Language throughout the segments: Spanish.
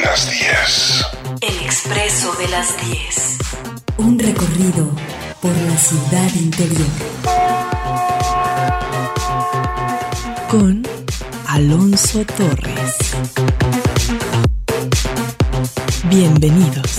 las 10. El Expreso de las 10. Un recorrido por la ciudad interior. Con Alonso Torres. Bienvenidos.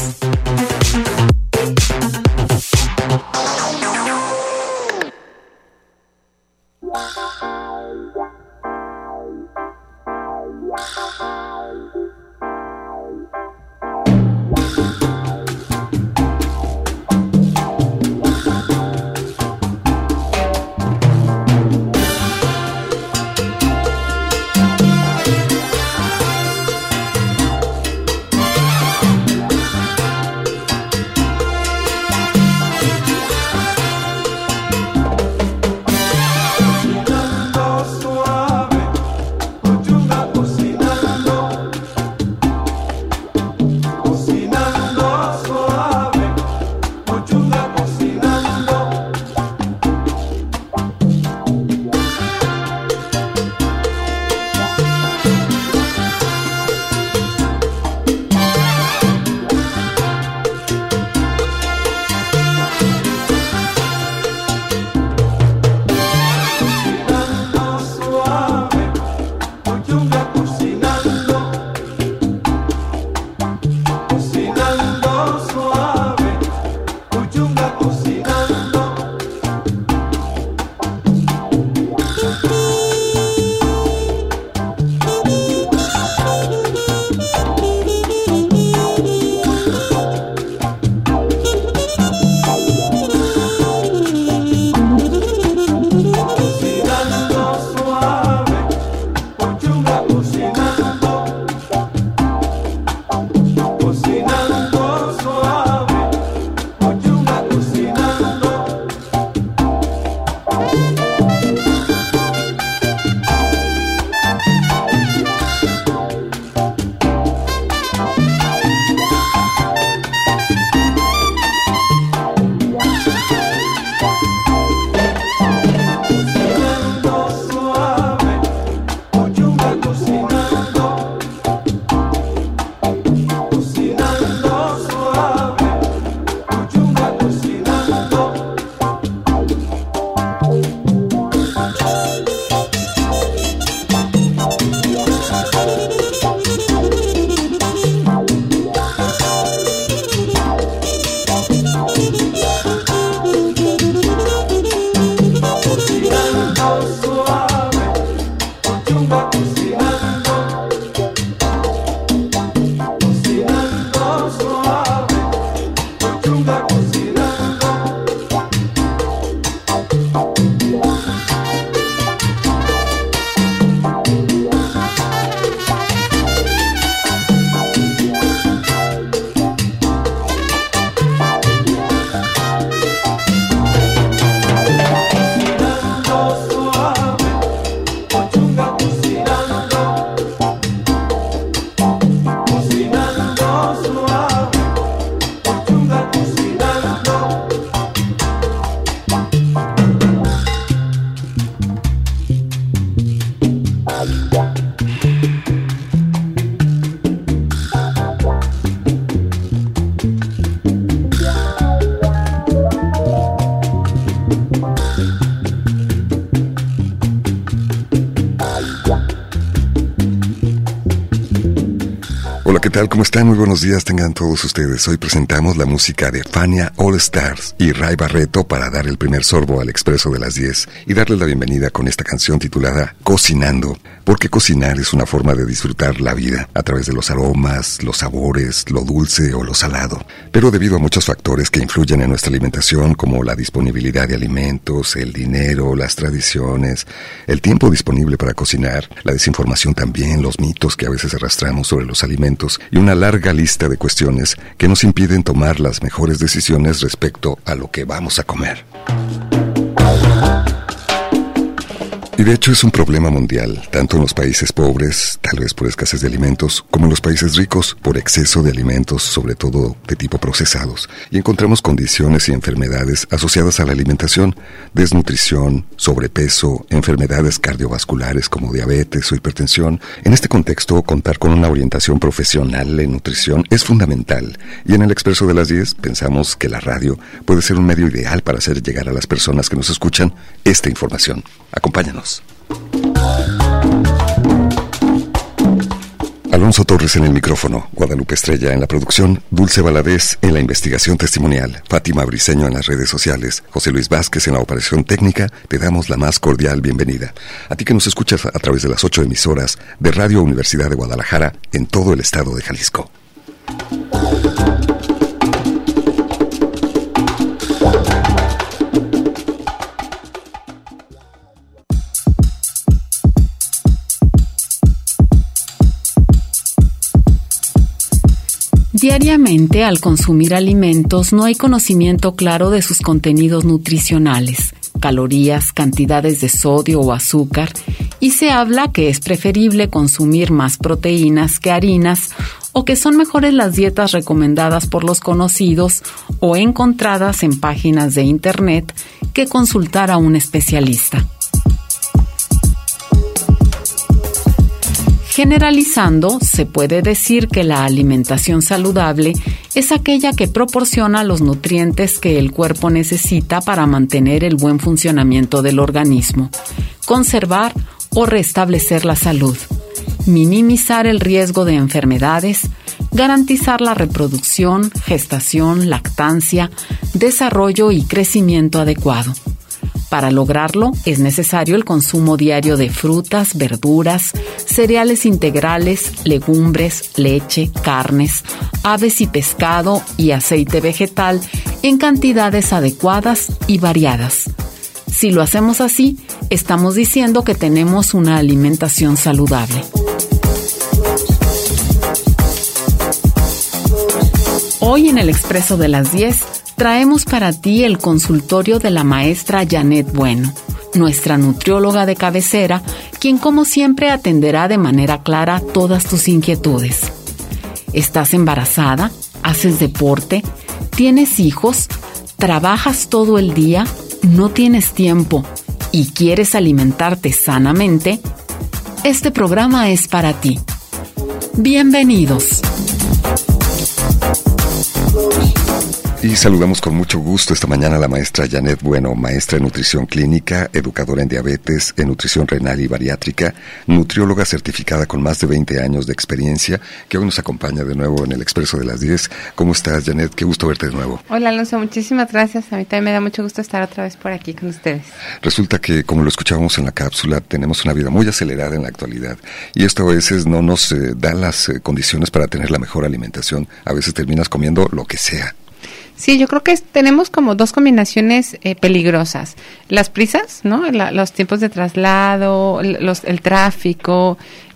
¿Qué tal? ¿Cómo están? Muy buenos días tengan todos ustedes. Hoy presentamos la música de Fania All Stars y Ray Barretto para dar el primer sorbo al Expreso de las 10 y darles la bienvenida con esta canción titulada Cocinando, porque cocinar es una forma de disfrutar la vida a través de los aromas, los sabores, lo dulce o lo salado. Pero debido a muchos factores que influyen en nuestra alimentación, como la disponibilidad de alimentos, el dinero, las tradiciones, el tiempo disponible para cocinar, la desinformación también, los mitos que a veces arrastramos sobre los alimentos y una larga lista de cuestiones que nos impiden tomar las mejores decisiones respecto a lo que vamos a comer. Y de hecho es un problema mundial, tanto en los países pobres, tal vez por escasez de alimentos, como en los países ricos, por exceso de alimentos, sobre todo de tipo procesados. Y encontramos condiciones y enfermedades asociadas a la alimentación, desnutrición, sobrepeso, enfermedades cardiovasculares como diabetes o hipertensión. En este contexto, contar con una orientación profesional en nutrición es fundamental. Y en el Expreso de las 10 pensamos que la radio puede ser un medio ideal para hacer llegar a las personas que nos escuchan esta información. Acompáñanos. Alonso Torres en el micrófono, Guadalupe Estrella en la producción, Dulce Valadez en la investigación testimonial, Fátima Briceño en las redes sociales, José Luis Vázquez en la operación técnica. Te damos la más cordial bienvenida. A ti que nos escuchas a través de las 8 emisoras de Radio Universidad de Guadalajara en todo el estado de Jalisco. Diariamente, al consumir alimentos, no hay conocimiento claro de sus contenidos nutricionales, calorías, cantidades de sodio o azúcar, y se habla que es preferible consumir más proteínas que harinas o que son mejores las dietas recomendadas por los conocidos o encontradas en páginas de internet que consultar a un especialista. Generalizando, se puede decir que la alimentación saludable es aquella que proporciona los nutrientes que el cuerpo necesita para mantener el buen funcionamiento del organismo, conservar o restablecer la salud, minimizar el riesgo de enfermedades, garantizar la reproducción, gestación, lactancia, desarrollo y crecimiento adecuado. Para lograrlo, es necesario el consumo diario de frutas, verduras, cereales integrales, legumbres, leche, carnes, aves y pescado y aceite vegetal en cantidades adecuadas y variadas. Si lo hacemos así, estamos diciendo que tenemos una alimentación saludable. Hoy en el Expreso de las 10 traemos para ti el consultorio de la maestra Janet Bueno, nuestra nutrióloga de cabecera, quien como siempre atenderá de manera clara todas tus inquietudes. ¿Estás embarazada? ¿Haces deporte? ¿Tienes hijos? ¿Trabajas todo el día? ¿No tienes tiempo? ¿Y quieres alimentarte sanamente? Este programa es para ti. Bienvenidos. Y saludamos con mucho gusto esta mañana a la maestra Janet Bueno, maestra en nutrición clínica, educadora en diabetes, en nutrición renal y bariátrica, nutrióloga certificada con más de 20 años de experiencia, que hoy nos acompaña de nuevo en el Expreso de las 10. ¿Cómo estás, Janet? Qué gusto verte de nuevo. Hola, Alonso, muchísimas gracias. A mí también me da mucho gusto estar otra vez por aquí con ustedes. Resulta que, como lo escuchábamos en la cápsula, tenemos una vida muy acelerada en la actualidad y esto a veces no nos da las condiciones para tener la mejor alimentación. A veces terminas comiendo lo que sea. Sí, yo creo que tenemos como dos combinaciones peligrosas. Las prisas, ¿no? Los tiempos de traslado, el tráfico,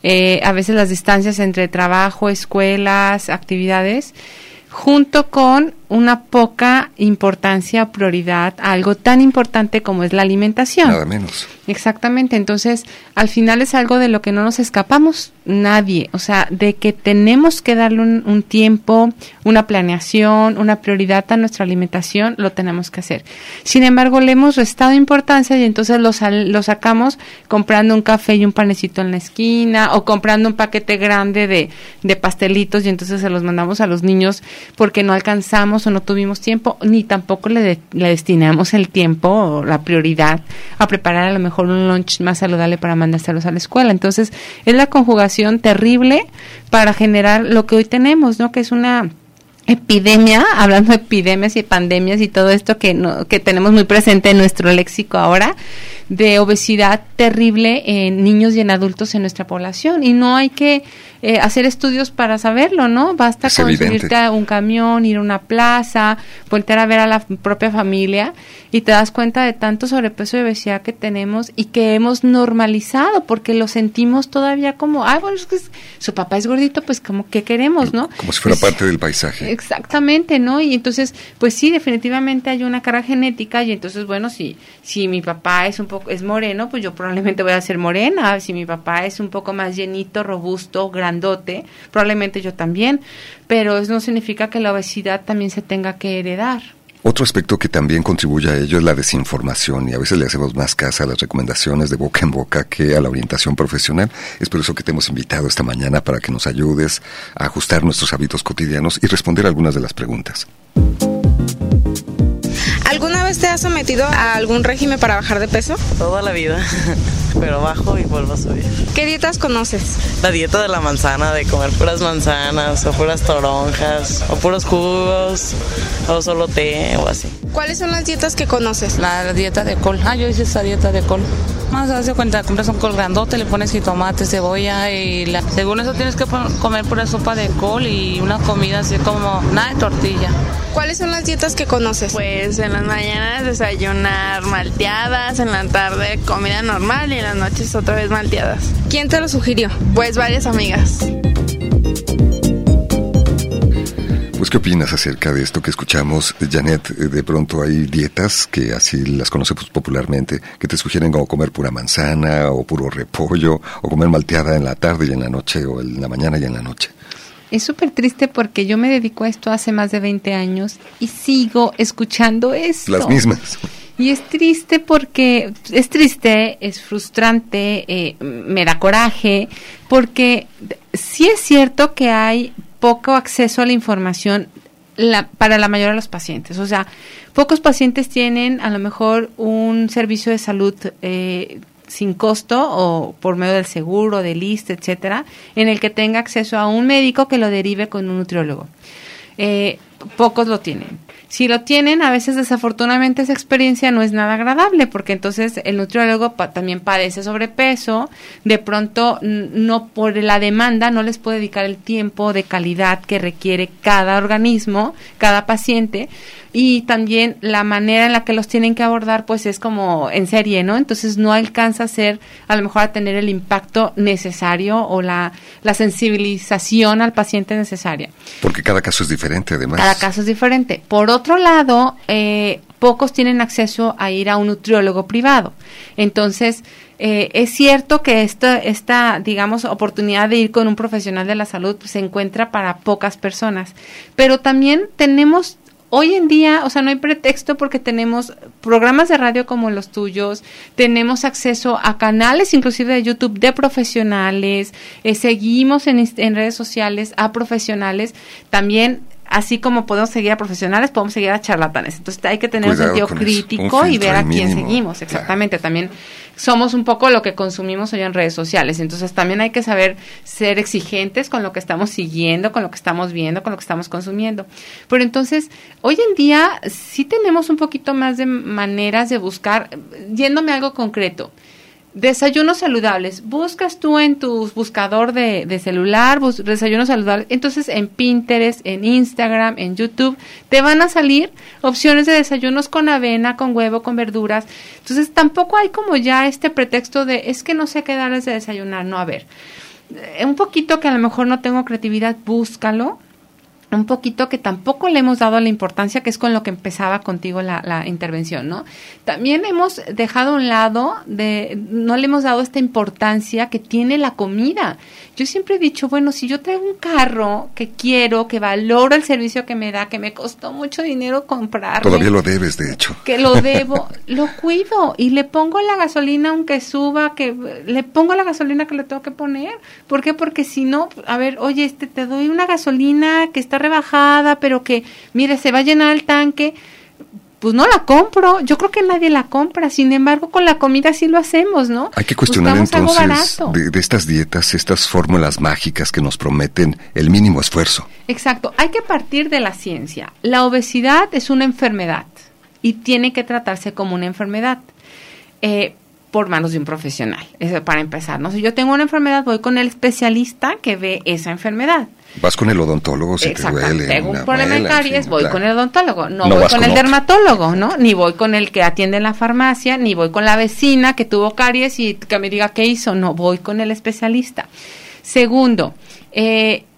a veces las distancias entre trabajo, escuelas, actividades, junto con una poca importancia o prioridad a algo tan importante como es la alimentación. Nada menos. Exactamente, entonces al final es algo de lo que no nos escapamos nadie, o sea, de que tenemos que darle un tiempo, una planeación, una prioridad a nuestra alimentación, lo tenemos que hacer. Sin embargo, le hemos restado importancia y entonces lo sacamos comprando un café y un panecito en la esquina o comprando un paquete grande de pastelitos y entonces se los mandamos a los niños porque no alcanzamos o no tuvimos tiempo, ni tampoco le destinamos el tiempo o la prioridad a preparar a lo mejor un lunch más saludable para mandárselos a la escuela. Entonces, es la conjugación terrible para generar lo que hoy tenemos, ¿no? Que es una epidemia, hablando de epidemias y pandemias y todo esto que tenemos muy presente en nuestro léxico ahora, de obesidad terrible en niños y en adultos en nuestra población. Y no hay que hacer estudios para saberlo, ¿no? Basta con subirte a un camión, ir a una plaza, voltear a ver a la propia familia y te das cuenta de tanto sobrepeso y obesidad que tenemos y que hemos normalizado porque lo sentimos todavía como, bueno, es que su papá es gordito, pues como que queremos, ¿no? Como si fuera parte del paisaje. Exactamente, ¿no? Y entonces, pues sí, definitivamente hay una carga genética y entonces, bueno, si mi papá es un es moreno, pues yo probablemente voy a ser morena. Si mi papá es un poco más llenito, robusto, grandote, probablemente yo también. Pero eso no significa que la obesidad también se tenga que heredar. Otro aspecto que también contribuye a ello es la desinformación, y a veces le hacemos más caso a las recomendaciones de boca en boca que a la orientación profesional. Es por eso que te hemos invitado esta mañana para que nos ayudes a ajustar nuestros hábitos cotidianos y responder algunas de las preguntas. ¿Alguna vez te has sometido a algún régimen para bajar de peso? Toda la vida, pero bajo y vuelvo a subir. ¿Qué dietas conoces? La dieta de la manzana, de comer puras manzanas o puras toronjas o puros jugos o solo té o así. ¿Cuáles son las dietas que conoces? La dieta de col. Yo hice esa dieta de col. Más haz de cuenta, compras un col grandote, le pones jitomate, cebolla y según eso tienes que comer pura sopa de col y una comida así como nada de tortilla. ¿Cuáles son las dietas que conoces? Pues en las mañanas desayunar malteadas, en la tarde comida normal y en las noches otra vez malteadas. ¿Quién te lo sugirió? Pues varias amigas. Pues, ¿qué opinas acerca de esto que escuchamos, Janet? De pronto hay dietas que así las conocemos popularmente, que te sugieren como comer pura manzana o puro repollo o comer malteada en la tarde y en la noche o en la mañana y en la noche. Es súper triste porque yo me dedico a esto hace más de 20 años y sigo escuchando esto. Las mismas. Y es triste porque es frustrante, me da coraje, porque sí es cierto que hay poco acceso a la información para la mayoría de los pacientes. O sea, pocos pacientes tienen a lo mejor un servicio de salud sin costo o por medio del seguro, del ISSSTE, etcétera, en el que tenga acceso a un médico que lo derive con un nutriólogo. Pocos lo tienen. Si lo tienen, a veces desafortunadamente esa experiencia no es nada agradable, porque entonces el nutriólogo también padece sobrepeso, de pronto no por la demanda no les puede dedicar el tiempo de calidad que requiere cada organismo, cada paciente, y también la manera en la que los tienen que abordar pues es como en serie, ¿no? Entonces no alcanza a ser, a lo mejor a tener el impacto necesario o la sensibilización al paciente necesaria. Porque cada caso es diferente, además. Cada caso es diferente. Por otro lado, pocos tienen acceso a ir a un nutriólogo privado. Entonces, es cierto que esta, digamos, oportunidad de ir con un profesional de la salud pues, se encuentra para pocas personas. Pero también tenemos hoy en día, o sea, no hay pretexto porque tenemos programas de radio como los tuyos, tenemos acceso a canales inclusive de YouTube de profesionales, seguimos en redes sociales a profesionales, también así como podemos seguir a profesionales, podemos seguir a charlatanes. Entonces hay que tener un sentido crítico y ver a quién seguimos. Exactamente, también somos un poco lo que consumimos hoy en redes sociales. Entonces también hay que saber ser exigentes con lo que estamos siguiendo, con lo que estamos viendo, con lo que estamos consumiendo. Pero entonces, hoy en día sí tenemos un poquito más de maneras de buscar, yéndome a algo concreto. Desayunos saludables. Buscas tú en tu buscador de celular, desayunos saludables. Entonces en Pinterest, en Instagram, en YouTube, te van a salir opciones de desayunos con avena, con huevo, con verduras. Entonces tampoco hay como ya este pretexto de, es que no sé qué darles de desayunar. No, a ver, un poquito que a lo mejor no tengo creatividad, búscalo. Un poquito que tampoco le hemos dado la importancia, que es con lo que empezaba contigo la intervención, ¿no? También hemos dejado a un lado, no le hemos dado esta importancia que tiene la comida. Yo siempre he dicho, bueno, si yo traigo un carro que quiero, que valoro el servicio que me da, que me costó mucho dinero comprarlo. Todavía lo debes, de hecho. Que lo debo, lo cuido y le pongo la gasolina aunque suba, que le pongo la gasolina que le tengo que poner. ¿Por qué? Porque si no, a ver, oye, te doy una gasolina que está rebajada, pero que, mire, se va a llenar el tanque, pues no la compro. Yo creo que nadie la compra. Sin embargo, con la comida sí lo hacemos, ¿no? Hay que cuestionar entonces de estas dietas, estas fórmulas mágicas que nos prometen el mínimo esfuerzo. Exacto. Hay que partir de la ciencia. La obesidad es una enfermedad y tiene que tratarse como una enfermedad. Por manos de un profesional. Eso para empezar, ¿no? Si yo tengo una enfermedad, voy con el especialista que ve esa enfermedad. Vas con el odontólogo si te duele. Tengo un problema de caries, voy con el odontólogo. No voy con el dermatólogo, ¿no? Ni voy con el que atiende en la farmacia, ni voy con la vecina que tuvo caries y que me diga qué hizo. No, voy con el especialista. Segundo,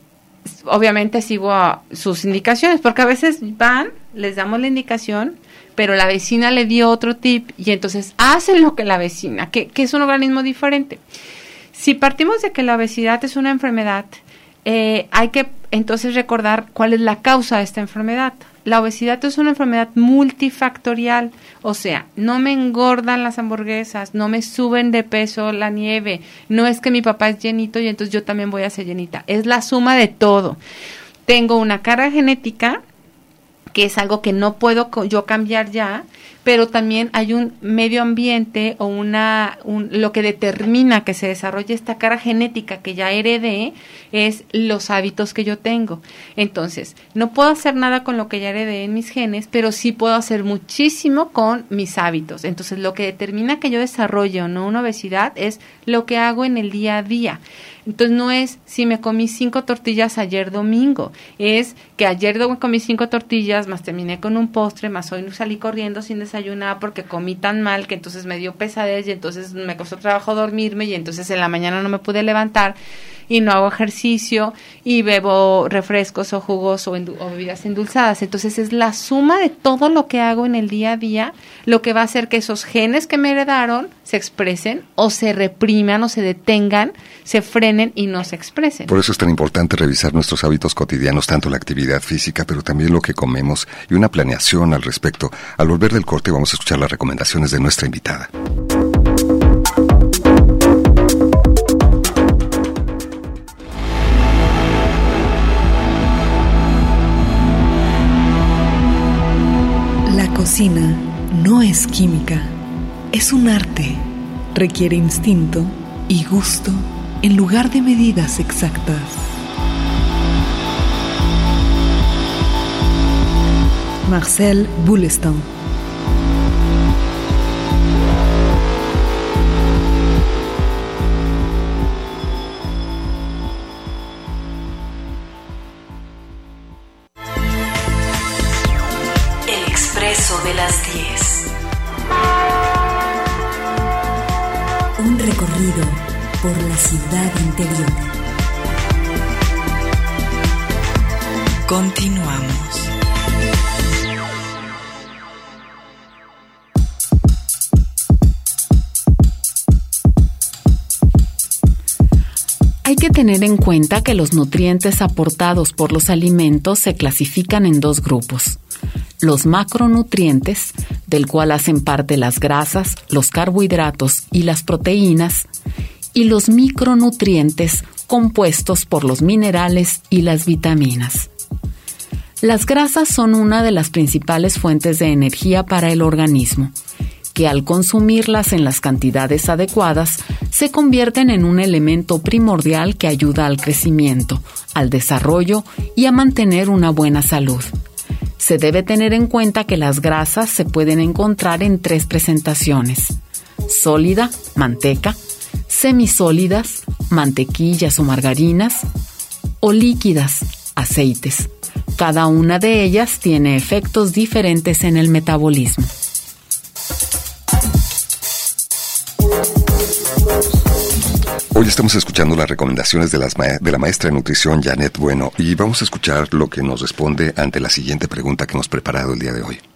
obviamente sigo sus indicaciones, porque a veces les damos la indicación, pero la vecina le dio otro tip y entonces hacen lo que la vecina, que es un organismo diferente. Si partimos de que la obesidad es una enfermedad, hay que entonces recordar cuál es la causa de esta enfermedad. La obesidad es una enfermedad multifactorial, o sea, no me engordan las hamburguesas, no me suben de peso la nieve, no es que mi papá es llenito y entonces yo también voy a ser llenita, es la suma de todo. Tengo una carga genética, que es algo que no puedo yo cambiar ya, pero también hay un medio ambiente o lo que determina que se desarrolle esta carga genética que ya heredé es los hábitos que yo tengo. Entonces, no puedo hacer nada con lo que ya heredé en mis genes, pero sí puedo hacer muchísimo con mis hábitos. Entonces, lo que determina que yo desarrolle o no una obesidad es lo que hago en el día a día. Entonces, no es si me comí 5 tortillas ayer domingo, es que ayer comí 5 tortillas, más terminé con un postre, más hoy salí corriendo sin desayunar porque comí tan mal que entonces me dio pesadez y entonces me costó trabajo dormirme y entonces en la mañana no me pude levantar y no hago ejercicio y bebo refrescos o jugos o bebidas endulzadas. Entonces es la suma de todo lo que hago en el día a día lo que va a hacer que esos genes que me heredaron se expresen o se repriman o se detengan, se frenen y no se expresen. Por eso es tan importante revisar nuestros hábitos cotidianos, tanto la actividad física, pero también lo que comemos y una planeación al respecto. Al volver del corte vamos a escuchar las recomendaciones de nuestra invitada. La cocina no es química, es un arte. Requiere instinto y gusto en lugar de medidas exactas. Marcel Bouleston. El expreso de las 10. Un recorrido por la ciudad interior. Continuamos. Hay que tener en cuenta que los nutrientes aportados por los alimentos se clasifican en 2 grupos. Los macronutrientes, del cual hacen parte las grasas, los carbohidratos y las proteínas, y los micronutrientes compuestos por los minerales y las vitaminas. Las grasas son una de las principales fuentes de energía para el organismo, que al consumirlas en las cantidades adecuadas se convierten en un elemento primordial que ayuda al crecimiento, al desarrollo y a mantener una buena salud. Se debe tener en cuenta que las grasas se pueden encontrar en 3 presentaciones: sólida, manteca; semisólidas, mantequillas o margarinas; o líquidas, aceites. Cada una de ellas tiene efectos diferentes en el metabolismo. Hoy estamos escuchando las recomendaciones de la maestra de nutrición Janet Bueno y vamos a escuchar lo que nos responde ante la siguiente pregunta que hemos preparado el día de hoy.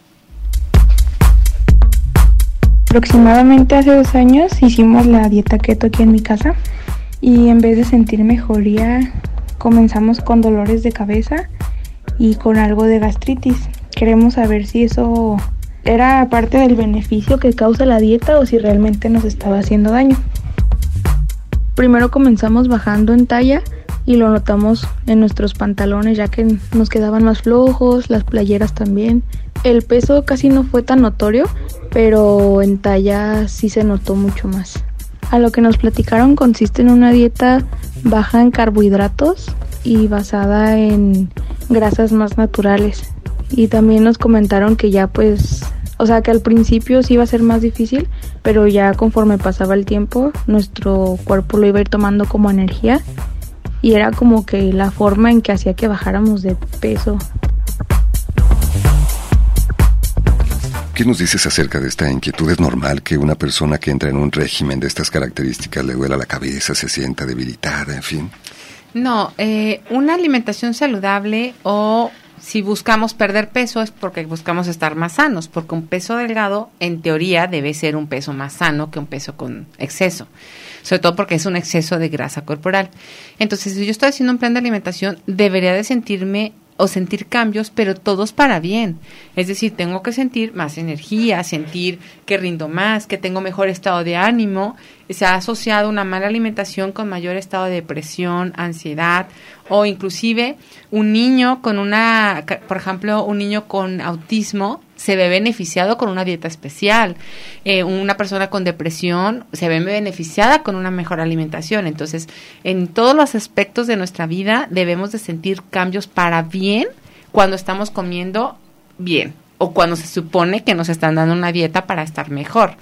Aproximadamente hace 2 años hicimos la dieta keto aquí en mi casa y en vez de sentir mejoría comenzamos con dolores de cabeza y con algo de gastritis. Queremos saber si eso era parte del beneficio que causa la dieta o si realmente nos estaba haciendo daño. Primero comenzamos bajando en talla y lo notamos en nuestros pantalones ya que nos quedaban más flojos, las playeras también. El peso casi no fue tan notorio, pero en talla sí se notó mucho más. A lo que nos platicaron consiste en una dieta baja en carbohidratos y basada en grasas más naturales. Y también nos comentaron que ya que al principio sí iba a ser más difícil, pero ya conforme pasaba el tiempo, nuestro cuerpo lo iba a ir tomando como energía y era como que la forma en que hacía que bajáramos de peso. ¿Qué nos dices acerca de esta inquietud? ¿Es normal que una persona que entra en un régimen de estas características le duela la cabeza, se sienta debilitada, en fin? No, una alimentación saludable o si buscamos perder peso es porque buscamos estar más sanos, porque un peso delgado en teoría debe ser un peso más sano que un peso con exceso, sobre todo porque es un exceso de grasa corporal. Entonces, si yo estoy haciendo un plan de alimentación, debería de sentirme o sentir cambios, pero todos para bien. Es decir, tengo que sentir más energía, sentir que rindo más, que tengo mejor estado de ánimo. Se ha asociado una mala alimentación con mayor estado de depresión, ansiedad, o inclusive un niño con por ejemplo, un niño con autismo se ve beneficiado con una dieta especial. Una persona con depresión se ve beneficiada con una mejor alimentación. Entonces, en todos los aspectos de nuestra vida debemos de sentir cambios para bien cuando estamos comiendo bien o cuando se supone que nos están dando una dieta para estar mejor.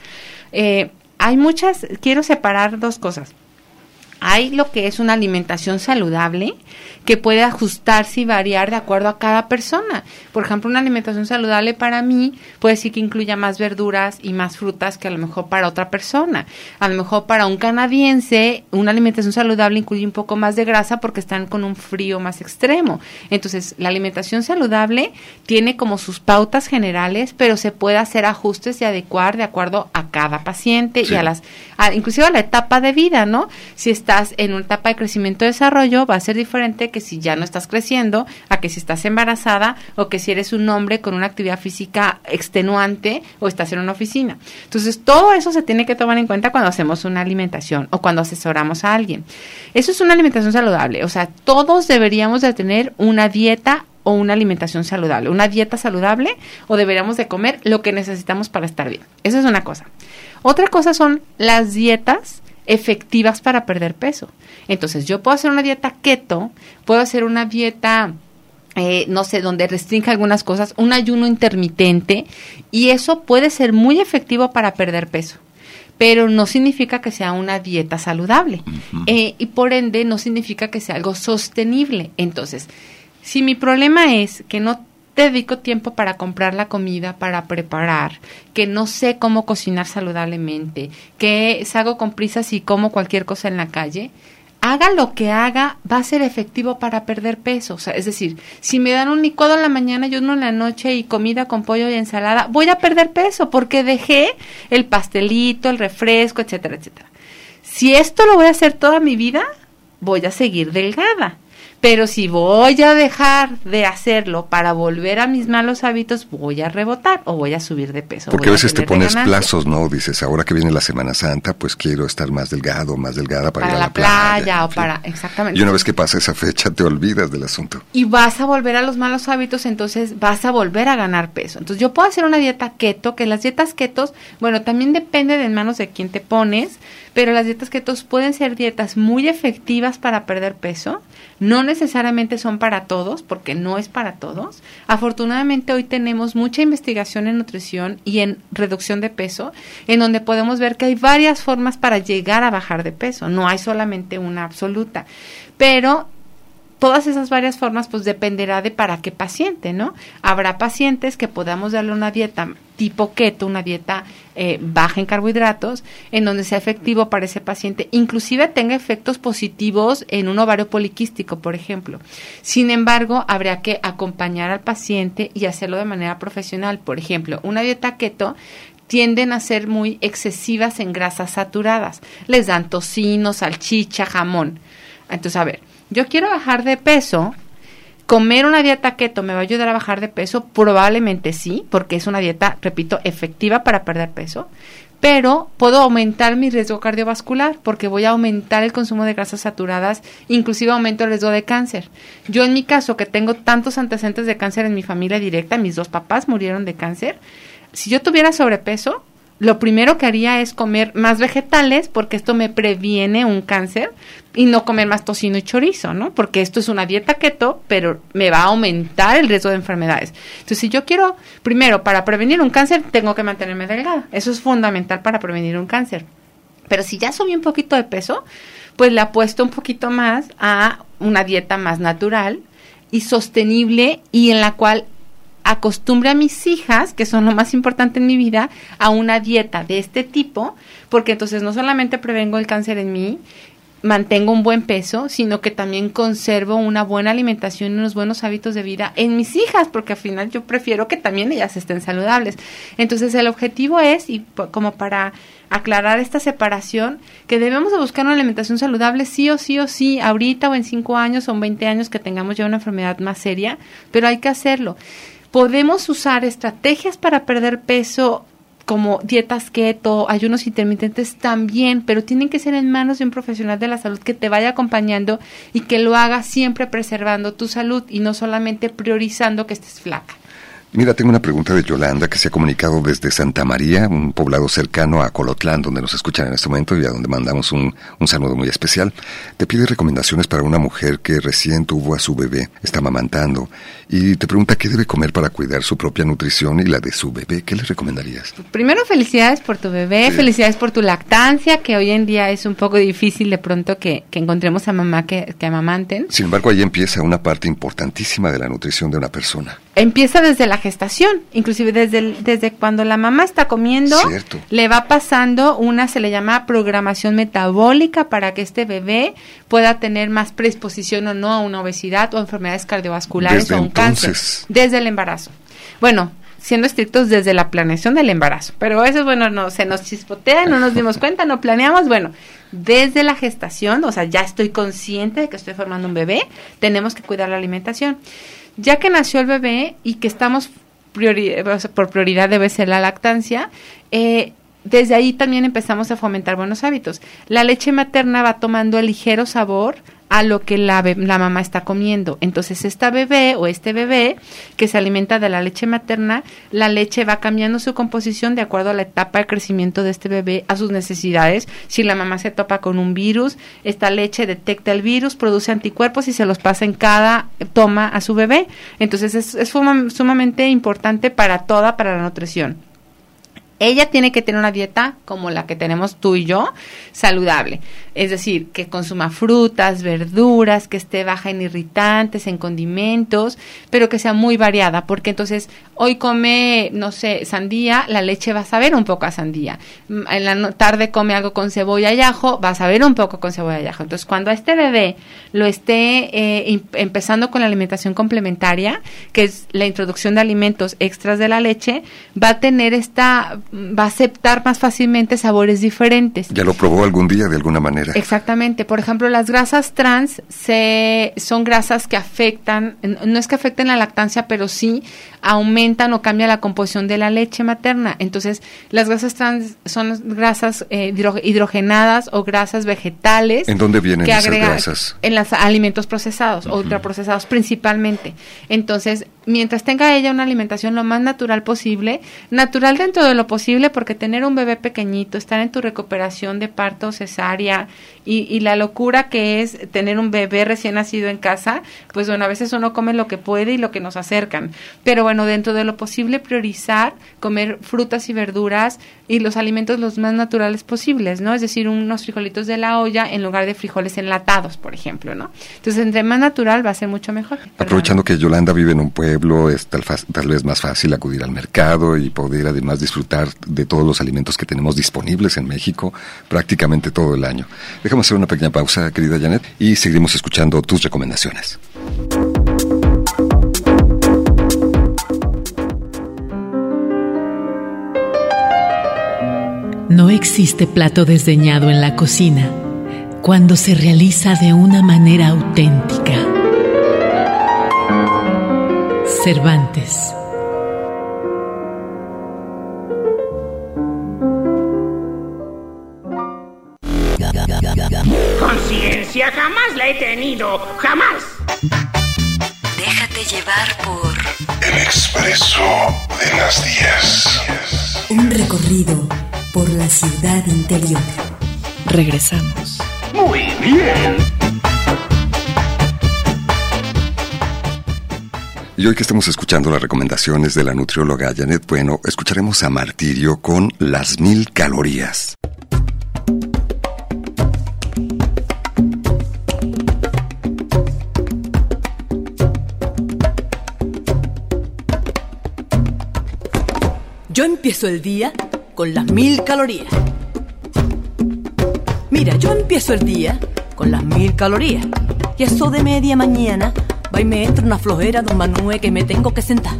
Quiero separar dos cosas. Hay lo que es una alimentación saludable que puede ajustarse y variar de acuerdo a cada persona. Por ejemplo, una alimentación saludable para mí puede decir que incluya más verduras y más frutas que a lo mejor para otra persona. A lo mejor para un canadiense, una alimentación saludable incluye un poco más de grasa porque están con un frío más extremo. Entonces, la alimentación saludable tiene como sus pautas generales, pero se puede hacer ajustes y adecuar de acuerdo a cada paciente y inclusive a la etapa de vida, ¿no? Si estás en una etapa de crecimiento y desarrollo, va a ser diferente que si ya no estás creciendo, a que si estás embarazada o que si eres un hombre con una actividad física extenuante o estás en una oficina. Entonces, todo eso se tiene que tomar en cuenta cuando hacemos una alimentación o cuando asesoramos a alguien. Eso es una alimentación saludable. O sea, todos deberíamos de tener una dieta o una alimentación saludable. Una dieta saludable o deberíamos de comer lo que necesitamos para estar bien. Esa es una cosa. Otra cosa son las dietas efectivas para perder peso. Entonces, yo puedo hacer una dieta keto, puedo hacer una dieta, donde restringe algunas cosas, un ayuno intermitente, y eso puede ser muy efectivo para perder peso. Pero no significa que sea una dieta saludable. Uh-huh. Y por ende, no significa que sea algo sostenible. Entonces, si mi problema es que no dedico tiempo para comprar la comida, para preparar, que no sé cómo cocinar saludablemente, que salgo con prisas y como cualquier cosa en la calle, haga lo que haga, va a ser efectivo para perder peso. O sea, es decir, si me dan un licuado en la mañana y uno en la noche y comida con pollo y ensalada, voy a perder peso porque dejé el pastelito, el refresco, etcétera, etcétera. Si esto lo voy a hacer toda mi vida, voy a seguir delgada. Pero si voy a dejar de hacerlo para volver a mis malos hábitos, voy a rebotar o voy a subir de peso. Porque a veces te pones plazos, ¿no? Dices, ahora que viene la Semana Santa, pues quiero estar más delgado, más delgada para ir a la playa. O para, exactamente. Y una vez que pasa esa fecha, te olvidas del asunto. Y vas a volver a los malos hábitos, entonces vas a volver a ganar peso. Entonces yo puedo hacer una dieta keto, que las dietas ketos, bueno, también depende de manos de quién te pones, pero las dietas ketos pueden ser dietas muy efectivas para perder peso. No necesariamente son para todos, porque no es para todos. Afortunadamente hoy tenemos mucha investigación en nutrición y en reducción de peso, en donde podemos ver que hay varias formas para llegar a bajar de peso. No hay solamente una absoluta. Pero todas esas varias formas, pues dependerá de para qué paciente, ¿no? Habrá pacientes que podamos darle una dieta tipo keto, una dieta baja en carbohidratos, en donde sea efectivo para ese paciente, inclusive tenga efectos positivos en un ovario poliquístico, por ejemplo. Sin embargo, habría que acompañar al paciente y hacerlo de manera profesional. Por ejemplo, una dieta keto tienden a ser muy excesivas en grasas saturadas. Les dan tocino, salchicha, jamón. Entonces, a ver, yo quiero bajar de peso. ¿Comer una dieta keto me va a ayudar a bajar de peso? Probablemente sí, porque es una dieta, repito, efectiva para perder peso, pero puedo aumentar mi riesgo cardiovascular porque voy a aumentar el consumo de grasas saturadas, inclusive aumento el riesgo de cáncer. Yo en mi caso, que tengo tantos antecedentes de cáncer en mi familia directa, mis 2 papás murieron de cáncer, si yo tuviera sobrepeso, lo primero que haría es comer más vegetales, porque esto me previene un cáncer, y no comer más tocino y chorizo, ¿no? Porque esto es una dieta keto, pero me va a aumentar el riesgo de enfermedades. Entonces, si yo quiero, primero, para prevenir un cáncer, tengo que mantenerme delgada. Eso es fundamental para prevenir un cáncer. Pero si ya subí un poquito de peso, pues le apuesto un poquito más a una dieta más natural y sostenible, y en la cual acostumbre a mis hijas, que son lo más importante en mi vida, a una dieta de este tipo, porque entonces no solamente prevengo el cáncer en mí, mantengo un buen peso, sino que también conservo una buena alimentación y unos buenos hábitos de vida en mis hijas, porque al final yo prefiero que también ellas estén saludables. Entonces el objetivo es, y como para aclarar esta separación, que debemos de buscar una alimentación saludable sí o sí, ahorita o en 5 años o en 20 años que tengamos ya una enfermedad más seria, pero hay que hacerlo. Podemos usar estrategias para perder peso como dietas keto, ayunos intermitentes también, pero tienen que ser en manos de un profesional de la salud que te vaya acompañando y que lo haga siempre preservando tu salud y no solamente priorizando que estés flaca. Mira, tengo una pregunta de Yolanda que se ha comunicado desde Santa María, un poblado cercano a Colotlán, donde nos escuchan en este momento y a donde mandamos un saludo muy especial. Te pide recomendaciones para una mujer que recién tuvo a su bebé, está amamantando, y te pregunta qué debe comer para cuidar su propia nutrición y la de su bebé. ¿Qué le recomendarías? Primero, felicidades por tu bebé, sí. Felicidades por tu lactancia, que hoy en día es un poco difícil de pronto que encontremos a mamá que amamanten. Sin embargo, ahí empieza una parte importantísima de la nutrición de una persona. Empieza desde la gestación, inclusive desde cuando la mamá está comiendo, cierto, le va pasando se le llama programación metabólica para que este bebé pueda tener más predisposición o no a una obesidad o enfermedades cardiovasculares desde o un cáncer. Desde el embarazo. Bueno, siendo estrictos desde la planeación del embarazo, pero eso, bueno, no se nos chispotea, no nos dimos cuenta, no planeamos, bueno, desde la gestación, o sea, ya estoy consciente de que estoy formando un bebé, tenemos que cuidar la alimentación. Ya que nació el bebé y que estamos por prioridad debe ser la lactancia, desde ahí también empezamos a fomentar buenos hábitos. La leche materna va tomando el ligero sabor a lo que la mamá está comiendo. Entonces, esta bebé o este bebé que se alimenta de la leche materna, la leche va cambiando su composición de acuerdo a la etapa de crecimiento de este bebé, a sus necesidades. Si la mamá se topa con un virus, esta leche detecta el virus, produce anticuerpos y se los pasa en cada toma a su bebé. Entonces, es sumamente importante para la nutrición. Ella tiene que tener una dieta como la que tenemos tú y yo, saludable. Es decir, que consuma frutas, verduras, que esté baja en irritantes, en condimentos, pero que sea muy variada, porque entonces hoy come, no sé, sandía, la leche va a saber un poco a sandía. En la tarde come algo con cebolla y ajo, va a saber un poco con cebolla y ajo. Entonces, cuando a este bebé lo esté empezando con la alimentación complementaria, que es la introducción de alimentos extras de la leche, va a aceptar más fácilmente sabores diferentes. ¿Ya lo probó algún día de alguna manera? Exactamente. Por ejemplo, las grasas trans son grasas que afectan, no es que afecten la lactancia, pero sí aumentan o cambian la composición de la leche materna. Entonces, las grasas trans son grasas hidrogenadas o grasas vegetales. ¿En dónde vienen esas grasas? En los alimentos procesados, o ultraprocesados principalmente. Entonces, mientras tenga ella una alimentación lo más natural posible, natural dentro de lo posible, porque tener un bebé pequeñito, estar en tu recuperación de parto, cesárea y la locura que es tener un bebé recién nacido en casa, pues bueno, a veces uno come lo que puede y lo que nos acercan, pero bueno, dentro de lo posible priorizar comer frutas y verduras y los alimentos los más naturales posibles, ¿no? Es decir, unos frijolitos de la olla en lugar de frijoles enlatados, por ejemplo, ¿no? Entonces, entre más natural va a ser mucho mejor. Aprovechando que Yolanda vive en un pueblo, es tal vez más fácil acudir al mercado y poder además disfrutar de todos los alimentos que tenemos disponibles en México prácticamente todo el año. Déjame hacer una pequeña pausa, querida Janet, y seguimos escuchando tus recomendaciones. No existe plato desdeñado en la cocina cuando se realiza de una manera auténtica. Cervantes. Conciencia jamás la he tenido, jamás. Déjate llevar por El Expreso de las 10. Un recorrido por la ciudad interior. Regresamos. Muy bien. Y hoy que estamos escuchando las recomendaciones de la nutrióloga Janet Bueno, escucharemos a Martirio con las 1000 calorías. Yo empiezo el día con las 1000 calorías. Mira, yo empiezo el día con las 1000 calorías. Y eso de media mañana va y me entra una flojera, don Manuel, que me tengo que sentar.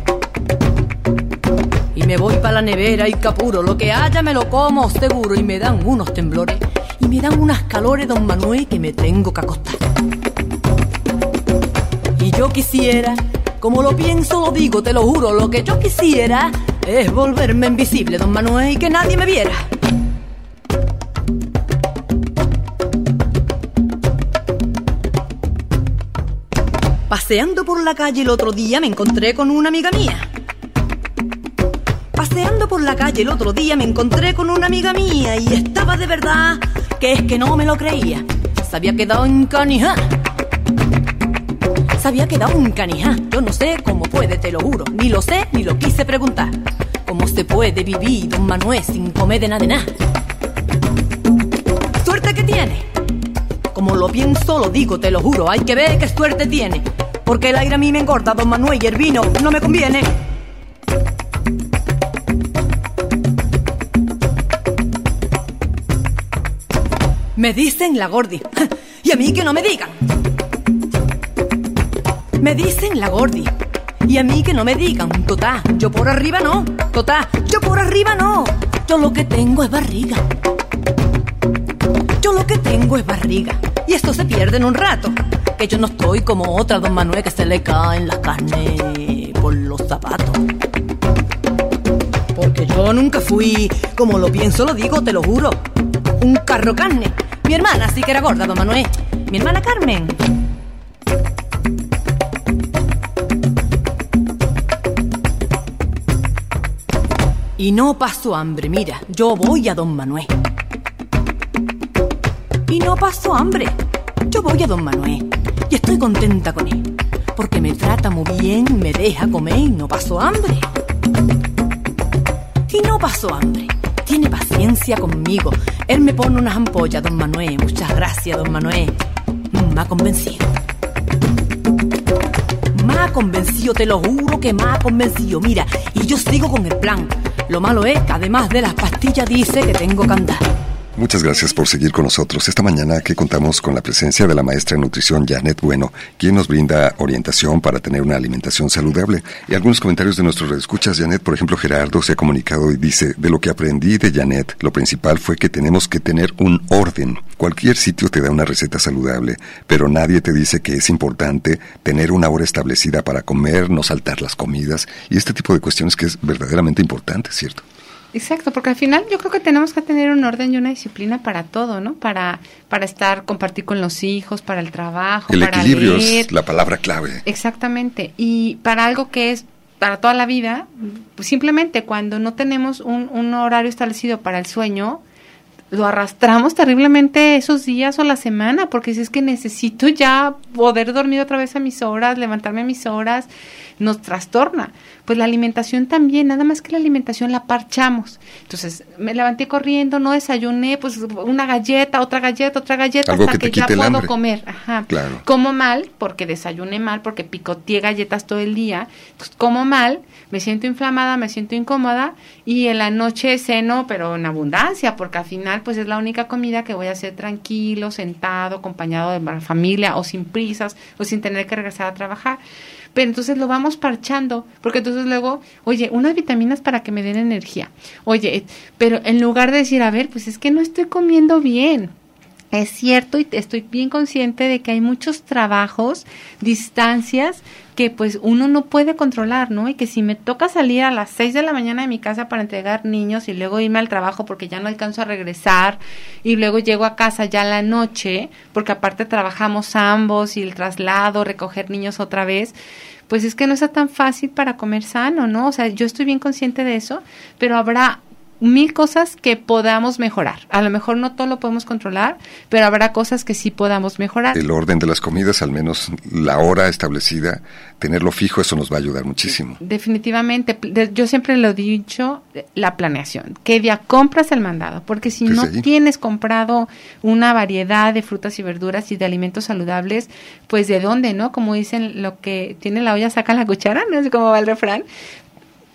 Y me voy pa' la nevera y capuro, lo que haya me lo como seguro. Y me dan unos temblores y me dan unas calores, don Manuel, que me tengo que acostar. Y yo quisiera, como lo pienso lo digo, te lo juro, lo que yo quisiera es volverme invisible, don Manuel, y que nadie me viera. Paseando por la calle el otro día me encontré con una amiga mía. Paseando por la calle el otro día me encontré con una amiga mía y estaba de verdad que es que no me lo creía. Se había quedado en canija. Se había quedado en canija. Yo no sé cómo puede, te lo juro. Ni lo sé, ni lo quise preguntar. ¿Cómo se puede vivir, don Manuel, sin comer de nada de nada? Suerte que tiene. Como lo pienso, lo digo, te lo juro. Hay que ver qué suerte tiene. Porque el aire a mí me engorda, don Manuel, y el vino no me conviene. Me dicen la gordi, y a mí que no me digan. Me dicen la gordi, y a mí que no me digan. Totá, yo por arriba no. Totá, yo por arriba no. Yo lo que tengo es barriga. Yo lo que tengo es barriga. Y esto se pierde en un rato. Que yo no estoy como otra, don Manuel, que se le caen las carnes por los zapatos. Porque yo nunca fui, como lo pienso, lo digo, te lo juro, un carro carne. Mi hermana sí que era gorda, don Manuel. Mi hermana Carmen. Y no paso hambre, mira, yo voy a don Manuel. Y no paso hambre, yo voy a don Manuel. Y estoy contenta con él, porque me trata muy bien, me deja comer y no paso hambre. Y no paso hambre. Tiene paciencia conmigo. Él me pone unas ampollas, don Manuel. Muchas gracias, don Manuel. Me ha convencido. Me ha convencido, te lo juro que me ha convencido. Mira, y yo sigo con el plan. Lo malo es que además de las pastillas dice que tengo que andar. Muchas gracias por seguir con nosotros. Esta mañana que contamos con la presencia de la maestra en nutrición Janet Bueno, quien nos brinda orientación para tener una alimentación saludable. Y algunos comentarios de nuestros redescuchas, Janet, por ejemplo, Gerardo se ha comunicado y dice: de lo que aprendí de Janet, lo principal fue que tenemos que tener un orden. Cualquier sitio te da una receta saludable, pero nadie te dice que es importante tener una hora establecida para comer, no saltar las comidas y este tipo de cuestiones que es verdaderamente importante, ¿cierto? Exacto, porque al final yo creo que tenemos que tener un orden y una disciplina para todo, ¿no? Para compartir con los hijos, para el trabajo, el para equilibrio leer. Es la palabra clave. Exactamente, y para algo que es para toda la vida, pues simplemente cuando no tenemos un horario establecido para el sueño, lo arrastramos terriblemente esos días o la semana, porque si es que necesito ya poder dormir otra vez a mis horas, levantarme a mis horas, nos trastorna. Pues la alimentación también, nada más que la alimentación la parchamos. Entonces, me levanté corriendo, no desayuné, pues una galleta, otra galleta, algo hasta que ya puedo hambre. Comer. Ajá. Claro. Como mal, porque desayuné mal, porque picoteé galletas todo el día. Entonces, como mal, me siento inflamada, me siento incómoda, y en la noche ceno, pero en abundancia, porque al final, pues es la única comida que voy a hacer tranquilo, sentado, acompañado de la familia, o sin prisas, o sin tener que regresar a trabajar. Pero entonces lo vamos parchando, porque entonces luego, oye, unas vitaminas para que me den energía. Oye, pero en lugar de decir, a ver, pues es que no estoy comiendo bien. Es cierto, y estoy bien consciente de que hay muchos trabajos, distancias, que pues uno no puede controlar, ¿no? Y que si me toca salir a las 6 de la mañana de mi casa para entregar niños y luego irme al trabajo porque ya no alcanzo a regresar, y luego llego a casa ya a la noche, porque aparte trabajamos ambos, y el traslado, recoger niños otra vez, pues es que no está tan fácil para comer sano, ¿no? O sea, yo estoy bien consciente de eso, pero habrá 1000 cosas que podamos mejorar. A lo mejor no todo lo podemos controlar, pero habrá cosas que sí podamos mejorar. El orden de las comidas, al menos la hora establecida, tenerlo fijo, eso nos va a ayudar muchísimo. Definitivamente. Yo siempre lo he dicho, la planeación. ¿Qué día compras el mandado? Porque si no tienes comprado una variedad de frutas y verduras y de alimentos saludables, pues ¿de dónde, no? Como dicen, lo que tiene la olla saca la cuchara, ¿no? Es como va el refrán.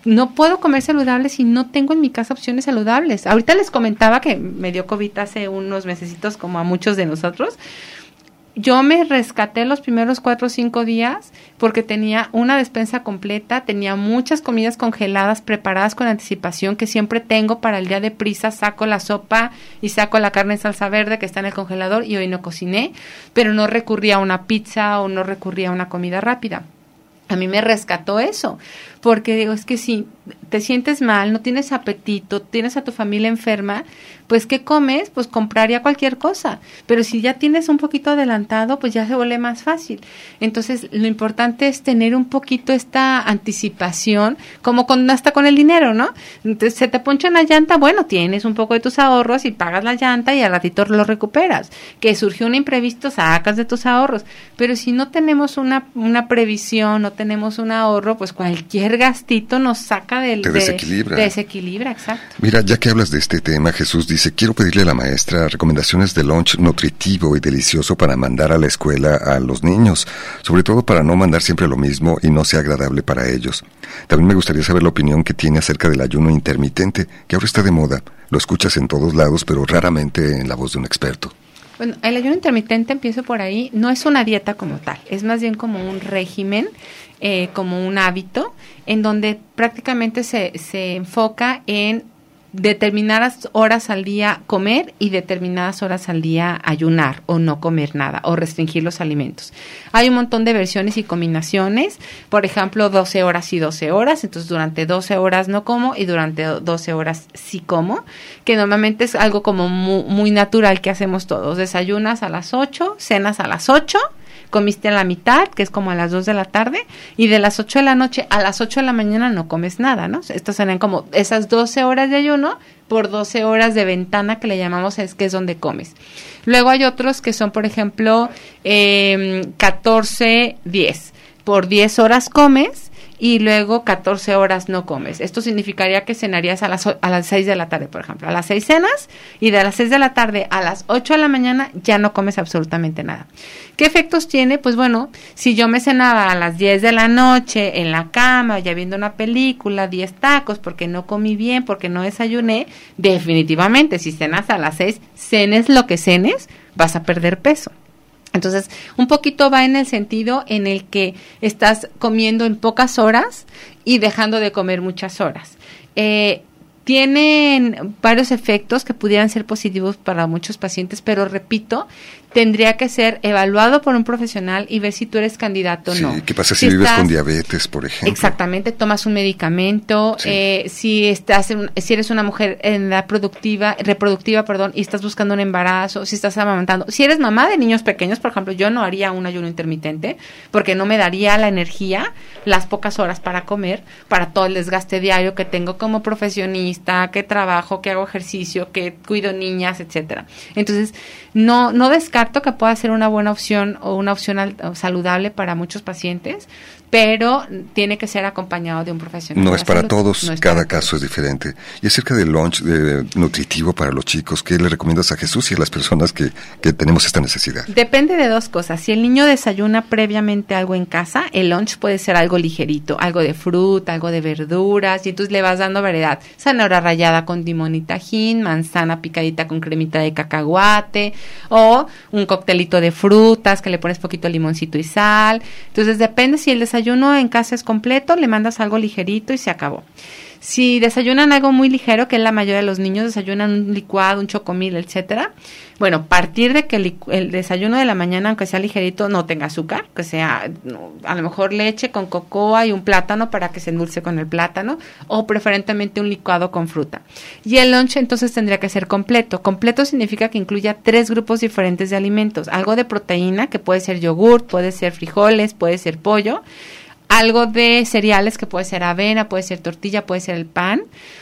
no puedo comer saludable si no tengo en mi casa opciones saludables. Ahorita les comentaba que me dio COVID hace unos mesecitos, como a muchos de nosotros. Yo me rescaté los primeros 4 o 5 días porque tenía una despensa completa, tenía muchas comidas congeladas preparadas con anticipación que siempre tengo para el día de prisa. Saco la sopa y saco la carne en salsa verde que está en el congelador, y hoy no cociné, pero no recurrí a una pizza o no recurrí a una comida rápida. A mí me rescató eso, porque digo, es que si te sientes mal, no tienes apetito, tienes a tu familia enferma, pues ¿qué comes? Pues compraría cualquier cosa, pero si ya tienes un poquito adelantado, pues ya se vuelve más fácil. Entonces, lo importante es tener un poquito esta anticipación, como hasta con el dinero, ¿no? Entonces, se te poncha una llanta, bueno, tienes un poco de tus ahorros y pagas la llanta y al ratito lo recuperas. Que surgió un imprevisto, sacas de tus ahorros, pero si no tenemos una previsión, no tenemos un ahorro, pues cualquier gastito nos saca te desequilibra. Desequilibra, exacto. Mira, ya que hablas de este tema, Jesús dice, quiero pedirle a la maestra recomendaciones de lunch nutritivo y delicioso para mandar a la escuela a los niños, sobre todo para no mandar siempre lo mismo y no sea agradable para ellos. También me gustaría saber la opinión que tiene acerca del ayuno intermitente, que ahora está de moda. Lo escuchas en todos lados, pero raramente en la voz de un experto. Bueno, el ayuno intermitente, empiezo por ahí, no es una dieta como tal, es más bien como un régimen, como un hábito, en donde prácticamente se enfoca en determinadas horas al día comer y determinadas horas al día ayunar o no comer nada o restringir los alimentos. Hay un montón de versiones y combinaciones, por ejemplo, 12 horas y 12 horas, entonces durante 12 horas no como y durante 12 horas sí como, que normalmente es algo como muy natural que hacemos todos. Desayunas a las 8, cenas a las 8, comiste a la mitad, que es como a las 2 de la tarde, y de las 8 de la noche a las 8 de la mañana no comes nada, ¿no? Estos serían como esas 12 horas de ayuno por 12 horas de ventana que le llamamos, que es donde comes. Luego hay otros que son, por ejemplo, 14-10. Por 10 horas comes y luego 14 horas no comes. Esto significaría que cenarías a las 6 de la tarde, por ejemplo. A las 6 cenas y de las 6 de la tarde a las 8 de la mañana ya no comes absolutamente nada. ¿Qué efectos tiene? Pues bueno, si yo me cenaba a las 10 de la noche en la cama, ya viendo una película, 10 tacos, porque no comí bien, porque no desayuné, definitivamente si cenas a las 6, cenes lo que cenes, vas a perder peso. Entonces, un poquito va en el sentido en el que estás comiendo en pocas horas y dejando de comer muchas horas. Tienen varios efectos que pudieran ser positivos para muchos pacientes, pero repito, tendría que ser evaluado por un profesional y ver si tú eres candidato o no. ¿Qué pasa si vives con diabetes, por ejemplo? Exactamente, tomas un medicamento, sí. Si eres una mujer en edad reproductiva, y estás buscando un embarazo, si estás amamantando, si eres mamá de niños pequeños, por ejemplo, yo no haría un ayuno intermitente porque no me daría la energía, las pocas horas para comer, para todo el desgaste diario que tengo como profesionista, que trabajo, que hago ejercicio, que cuido niñas, etcétera. Entonces, no descarto que pueda ser una buena opción o una opción saludable para muchos pacientes, pero tiene que ser acompañado de un profesional. No es para todos, cada caso es diferente. Y acerca del lunch nutritivo para los chicos, ¿qué le recomiendas a Jesús y a las personas que tenemos esta necesidad? Depende de dos cosas. Si el niño desayuna previamente algo en casa, el lunch puede ser algo ligerito, algo de fruta, algo de verduras, y entonces le vas dando variedad. Zanahoria rallada con limón y tajín, manzana picadita con cremita de cacahuate, o un coctelito de frutas que le pones poquito limoncito y sal. Entonces depende si el desayuno en casa es completo, le mandas algo ligerito y se acabó. Si desayunan algo muy ligero, que es la mayoría de los niños desayunan un licuado, un chocomil, etcétera, bueno, partir de que el desayuno de la mañana, aunque sea ligerito, no tenga azúcar, que sea a lo mejor leche con cocoa y un plátano para que se endulce con el plátano, o preferentemente un licuado con fruta. Y el lunch entonces tendría que ser completo. Completo significa que incluya 3 grupos diferentes de alimentos. Algo de proteína, que puede ser yogurt, puede ser frijoles, puede ser pollo, algo de cereales, que puede ser avena, puede ser tortilla, puede ser el pan,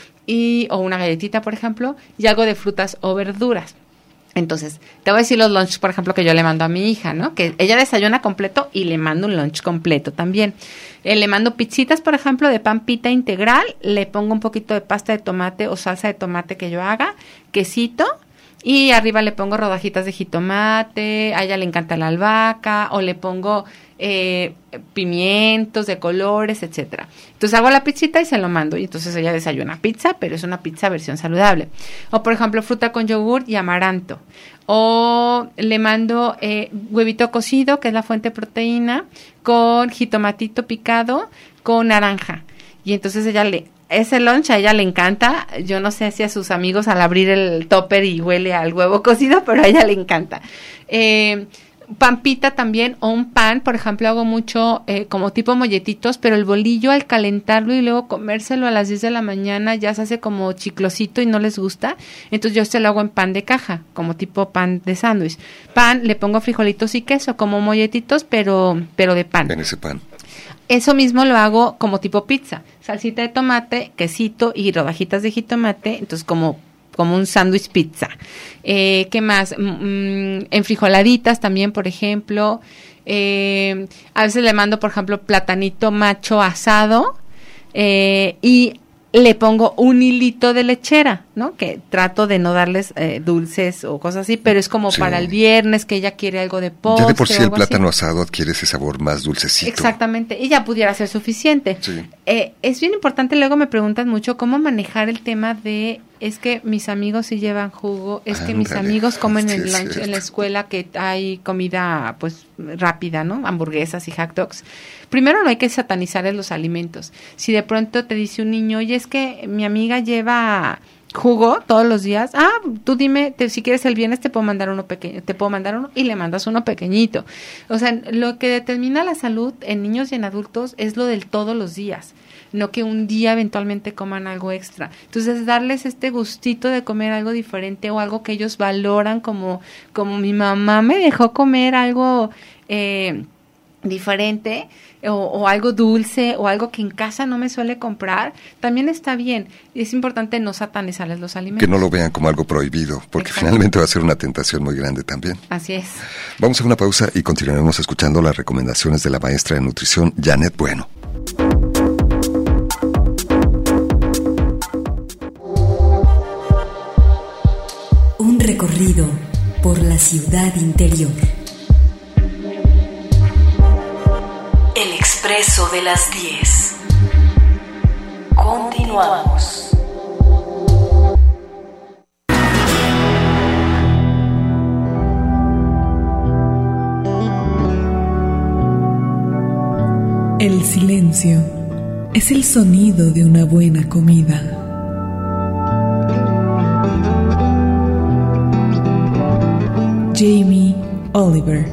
o una galletita, por ejemplo, y algo de frutas o verduras. Entonces, te voy a decir los lunch, por ejemplo, que yo le mando a mi hija, ¿no? Que ella desayuna completo y le mando un lunch completo también. Le mando pizzitas, por ejemplo, de pan pita integral, le pongo un poquito de pasta de tomate o salsa de tomate que yo haga, quesito, Y arriba le pongo rodajitas de jitomate, a ella le encanta la albahaca, o le pongo pimientos de colores, etcétera. Entonces hago la pizzita y se lo mando, y entonces ella desayuna pizza, pero es una pizza versión saludable. O por ejemplo, fruta con yogur y amaranto. O le mando huevito cocido, que es la fuente de proteína, con jitomatito picado, con naranja. Y entonces ese lunch a ella le encanta. Yo no sé si a sus amigos al abrir el topper y huele al huevo cocido, pero a ella le encanta. Pampita también, o un pan, por ejemplo, hago mucho como tipo molletitos, pero el bolillo al calentarlo y luego comérselo a las 10 de la mañana ya se hace como chiclosito y no les gusta, entonces yo se lo hago en pan de caja, como tipo pan de sándwich. Pan, le pongo frijolitos y queso, como molletitos, pero de pan. En ese pan. Eso mismo lo hago como tipo pizza, salsita de tomate, quesito y rodajitas de jitomate, entonces como un sándwich pizza. ¿Qué más? Enfrijoladitas también, por ejemplo. A veces le mando, por ejemplo, platanito macho asado y le pongo un hilito de lechera, ¿no? Que trato de no darles dulces o cosas así, pero es como para el viernes que ella quiere algo de postre. Ya de por sí el plátano asado adquiere ese sabor más dulcecito. Exactamente, y ya pudiera ser suficiente. Sí. Es bien importante, luego me preguntan mucho cómo manejar el tema de, es que mis amigos sí llevan jugo, es que mis amigos comen el lunch en la escuela, que hay comida pues rápida, ¿no? Hamburguesas y hot dogs. Primero, no hay que satanizar los alimentos. Si de pronto te dice un niño, oye, es que mi amiga lleva jugo todos los días, tú dime, si quieres el viernes te puedo mandar uno pequeño, y le mandas uno pequeñito. O sea, lo que determina la salud en niños y en adultos es lo del todos los días, no que un día eventualmente coman algo extra. Entonces, darles este gustito de comer algo diferente o algo que ellos valoran, como mi mamá me dejó comer algo diferente, o algo dulce, o algo que en casa no me suele comprar, también está bien. Y es importante no satanizarles los alimentos. Que no lo vean como algo prohibido, porque finalmente va a ser una tentación muy grande también. Así es. Vamos a una pausa y continuaremos escuchando las recomendaciones de la maestra de nutrición, Janet Bueno. Un recorrido por la ciudad interior. El expreso de las 10. Continuamos. El silencio es el sonido de una buena comida. Jamie Oliver.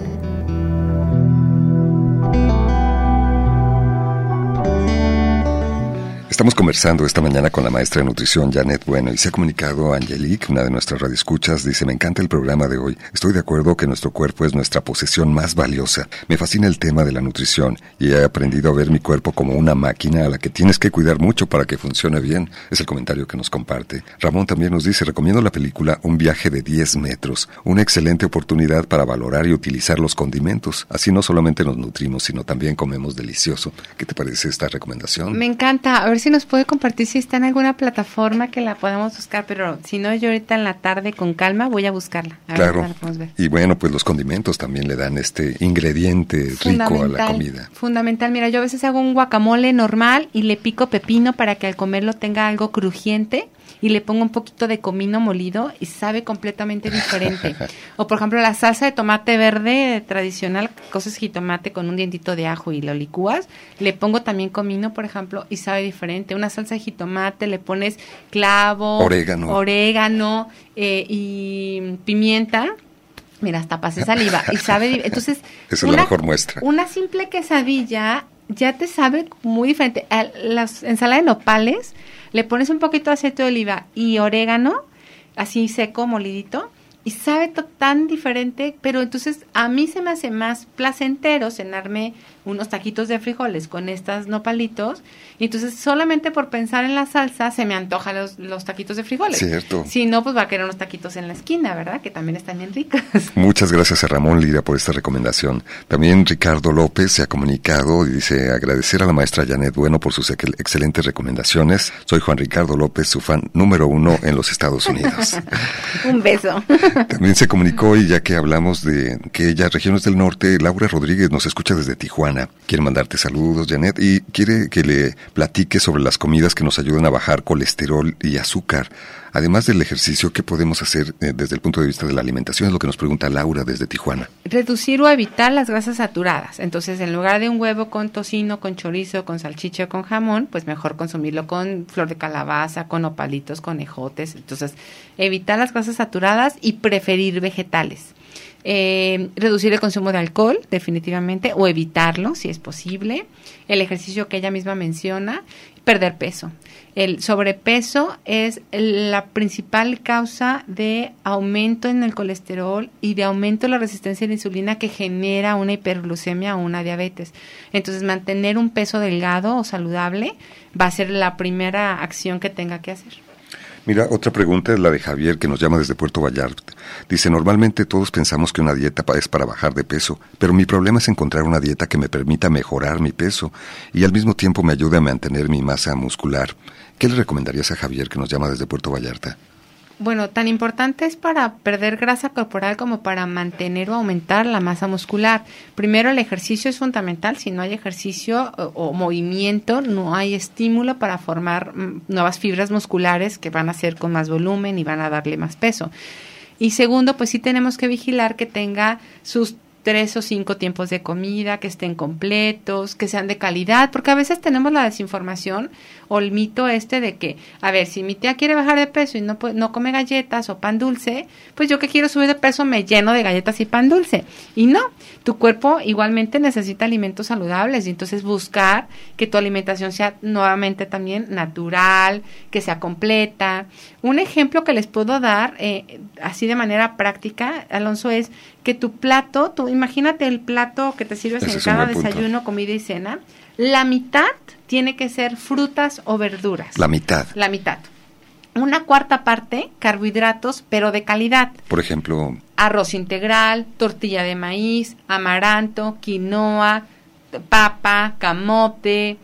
Estamos conversando esta mañana con la maestra de nutrición, Janet Bueno, y se ha comunicado Angelique, una de nuestras radioescuchas. Dice: me encanta el programa de hoy. Estoy de acuerdo que nuestro cuerpo es nuestra posesión más valiosa. Me fascina el tema de la nutrición y he aprendido a ver mi cuerpo como una máquina a la que tienes que cuidar mucho para que funcione bien. Es el comentario que nos comparte. Ramón también nos dice: recomiendo la película Un viaje de 10 metros. Una excelente oportunidad para valorar y utilizar los condimentos. Así no solamente nos nutrimos, sino también comemos delicioso. ¿Qué te parece esta recomendación? Me encanta. A ver si nos puede compartir si está en alguna plataforma que la podamos buscar, pero si no, yo ahorita en la tarde con calma voy a buscarla. Claro, y bueno, pues los condimentos también le dan este ingrediente rico a la comida. Fundamental, mira, yo a veces hago un guacamole normal y le pico pepino para que al comerlo tenga algo crujiente, y le pongo un poquito de comino molido y sabe completamente diferente. O por ejemplo, la salsa de tomate verde tradicional, coces jitomate con un dientito de ajo y lo licúas, le pongo también comino, por ejemplo, y sabe diferente. Una salsa de jitomate, le pones clavo, orégano y pimienta. Mira, hasta pasé saliva y sabe. Entonces, esa es la mejor muestra. Una simple quesadilla ya te sabe muy diferente. A las ensaladas de nopales le pones un poquito de aceite de oliva y orégano, así seco, molidito, y sabe tan diferente, pero entonces a mí se me hace más placentero cenarme unos taquitos de frijoles con estas nopalitos, y entonces solamente por pensar en la salsa se me antojan los taquitos de frijoles. Cierto. Si no, pues va a querer unos taquitos en la esquina, ¿verdad? Que también están bien ricos. Muchas gracias a Ramón Lira por esta recomendación. También Ricardo López se ha comunicado y dice agradecer a la maestra Janet Bueno por sus excelentes recomendaciones. Soy Juan Ricardo López, su fan número 1 en los Estados Unidos. Un beso. También se comunicó, y ya que hablamos de que ella, regiones del norte, Laura Rodríguez nos escucha desde Tijuana. Quiere mandarte saludos, Janet, y quiere que le platique sobre las comidas que nos ayudan a bajar colesterol y azúcar. Además del ejercicio, ¿qué podemos hacer desde el punto de vista de la alimentación? Es lo que nos pregunta Laura desde Tijuana. Reducir o evitar las grasas saturadas. Entonces, en lugar de un huevo con tocino, con chorizo, con salchicha o con jamón, pues mejor consumirlo con flor de calabaza, con nopalitos, con ejotes. Entonces, evitar las grasas saturadas y preferir vegetales. Reducir el consumo de alcohol, definitivamente, o evitarlo, si es posible. El ejercicio que ella misma menciona, perder peso. El sobrepeso es la principal causa de aumento en el colesterol y de aumento en la resistencia a la insulina que genera una hiperglucemia o una diabetes. Entonces, mantener un peso delgado o saludable va a ser la primera acción que tenga que hacer. Mira, otra pregunta es la de Javier, que nos llama desde Puerto Vallarta. Dice, normalmente todos pensamos que una dieta es para bajar de peso, pero mi problema es encontrar una dieta que me permita mejorar mi peso y al mismo tiempo me ayude a mantener mi masa muscular. ¿Qué le recomendarías a Javier, que nos llama desde Puerto Vallarta? Bueno, tan importante es para perder grasa corporal como para mantener o aumentar la masa muscular. Primero, el ejercicio es fundamental. Si no hay ejercicio o movimiento, no hay estímulo para formar nuevas fibras musculares que van a ser con más volumen y van a darle más peso. Y segundo, pues sí tenemos que vigilar que tenga sus 3 o 5 tiempos de comida, que estén completos, que sean de calidad, porque a veces tenemos la desinformación o el mito de que, a ver, si mi tía quiere bajar de peso y no come galletas o pan dulce, pues yo que quiero subir de peso me lleno de galletas y pan dulce. Y no, tu cuerpo igualmente necesita alimentos saludables, y entonces buscar que tu alimentación sea nuevamente también natural, que sea completa. Un ejemplo que les puedo dar, así de manera práctica, Alonso, es que tu plato, imagínate el plato que te sirves en cada desayuno, comida y cena, la mitad tiene que ser frutas o verduras. La mitad. La mitad. Una cuarta parte, carbohidratos, pero de calidad. Por ejemplo, arroz integral, tortilla de maíz, amaranto, quinoa, papa, camote,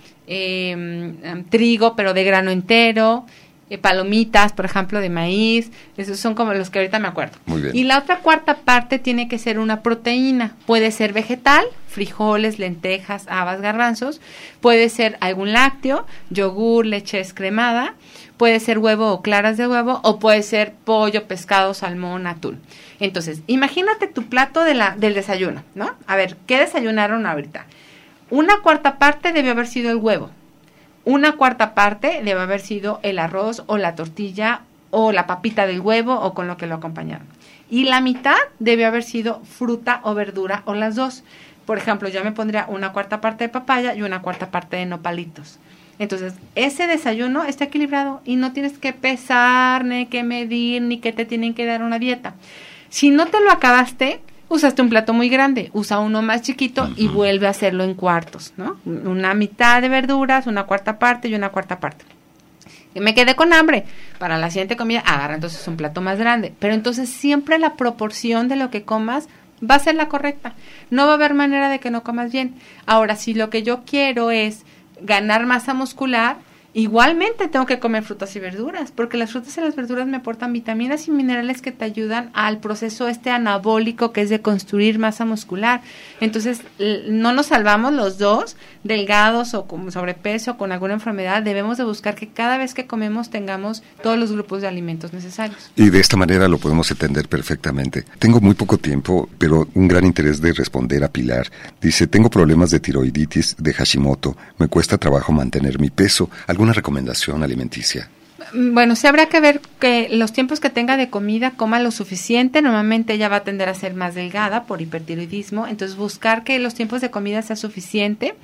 trigo, pero de grano entero, palomitas, por ejemplo, de maíz. Esos son como los que ahorita me acuerdo. Muy bien. Y la otra cuarta parte tiene que ser una proteína. Puede ser vegetal, frijoles, lentejas, habas, garbanzos. Puede ser algún lácteo, yogur, leche descremada. Puede ser huevo o claras de huevo, o puede ser pollo, pescado, salmón, atún. Entonces, imagínate tu plato del desayuno, ¿no? A ver, ¿qué desayunaron ahorita? Una cuarta parte debe haber sido el huevo. Una cuarta parte debe haber sido el arroz o la tortilla o la papita del huevo o con lo que lo acompañaron. Y la mitad debe haber sido fruta o verdura o las dos. Por ejemplo, yo me pondría una cuarta parte de papaya y una cuarta parte de nopalitos. Entonces, ese desayuno está equilibrado y no tienes que pesar, ni que medir, ni que te tienen que dar una dieta. Si no te lo acabaste, usaste un plato muy grande, usa uno más chiquito y vuelve a hacerlo en cuartos, ¿no? Una mitad de verduras, una cuarta parte y una cuarta parte. Y me quedé con hambre. Para la siguiente comida, agarra entonces un plato más grande. Pero entonces siempre la proporción de lo que comas va a ser la correcta. No va a haber manera de que no comas bien. Ahora, si lo que yo quiero es ganar masa muscular, igualmente tengo que comer frutas y verduras, porque las frutas y las verduras me aportan vitaminas y minerales que te ayudan al proceso anabólico, que es de construir masa muscular. Entonces, no nos salvamos los dos, delgados o con sobrepeso, con alguna enfermedad. Debemos de buscar que cada vez que comemos tengamos todos los grupos de alimentos necesarios. Y de esta manera lo podemos entender perfectamente. Tengo muy poco tiempo, pero un gran interés de responder a Pilar. Dice, tengo problemas de tiroiditis de Hashimoto, me cuesta trabajo mantener mi peso. ¿Alguna recomendación alimenticia? Bueno, sí habrá que ver que los tiempos que tenga de comida coma lo suficiente. Normalmente ella va a tender a ser más delgada por hipertiroidismo, entonces buscar que los tiempos de comida sea suficiente.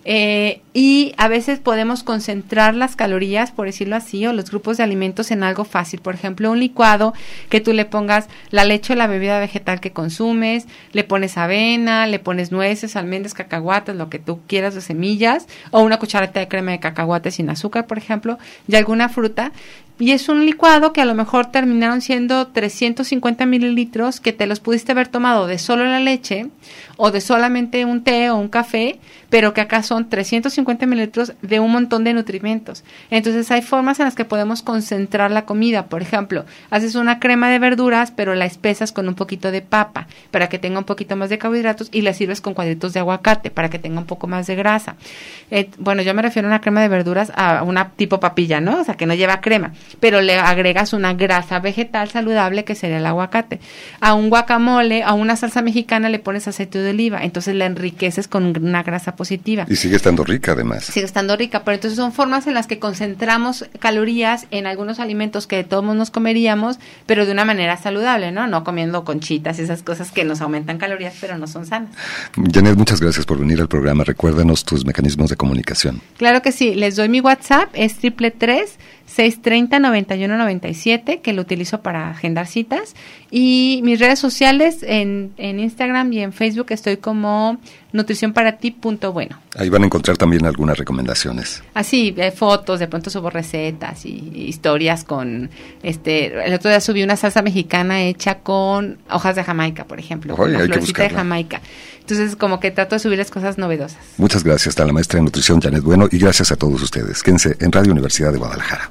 Y a veces podemos concentrar las calorías, por decirlo así, o los grupos de alimentos en algo fácil. Por ejemplo, un licuado que tú le pongas la leche o la bebida vegetal que consumes, le pones avena, le pones nueces, almendras, cacahuates, lo que tú quieras de semillas, o una cucharita de crema de cacahuate sin azúcar, por ejemplo, y alguna fruta. Y es un licuado que a lo mejor terminaron siendo 350 mililitros que te los pudiste haber tomado de solo la leche o de solamente un té o un café, pero que acá son 350 mililitros de un montón de nutrimentos. Entonces hay formas en las que podemos concentrar la comida. Por ejemplo, haces una crema de verduras, pero la espesas con un poquito de papa para que tenga un poquito más de carbohidratos y la sirves con cuadritos de aguacate para que tenga un poco más de grasa. Bueno, yo me refiero a una crema de verduras a una tipo papilla, ¿no? O sea, que no lleva crema, pero le agregas una grasa vegetal saludable que sería el aguacate. A un guacamole, a una salsa mexicana le pones aceite de oliva, entonces la enriqueces con una grasa positiva. Y sigue estando rica además. Sigue estando rica, pero entonces son formas en las que concentramos calorías en algunos alimentos que de todos modos nos comeríamos, pero de una manera saludable, ¿no? No comiendo conchitas y esas cosas que nos aumentan calorías, pero no son sanas. Janet, muchas gracias por venir al programa. Recuérdanos tus mecanismos de comunicación. Claro que sí, les doy mi WhatsApp, es 333-630-9197, que lo utilizo para agendar citas, y mis redes sociales en Instagram y en Facebook estoy como nutricionparati.bueno. Ahí van a encontrar también algunas recomendaciones. Así, fotos, de pronto subo recetas y historias con, el otro día subí una salsa mexicana hecha con hojas de Jamaica, por ejemplo, con la florecita de Jamaica. Entonces, como que trato de subirles cosas novedosas. Muchas gracias a la maestra de nutrición Janet Bueno y gracias a todos ustedes. Quédense en Radio Universidad de Guadalajara.